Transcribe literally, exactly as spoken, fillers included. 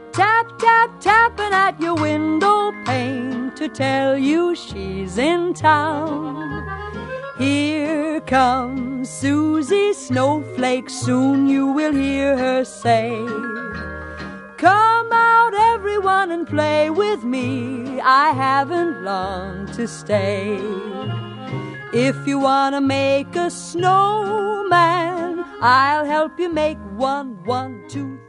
Tap, tap, tapping at your window pane to tell you she's in town. Here comes Susie Snowflake, soon you will hear her say, come out everyone and play with me, I haven't long to stay. If you want to make a snowman, I'll help you make one, one, two,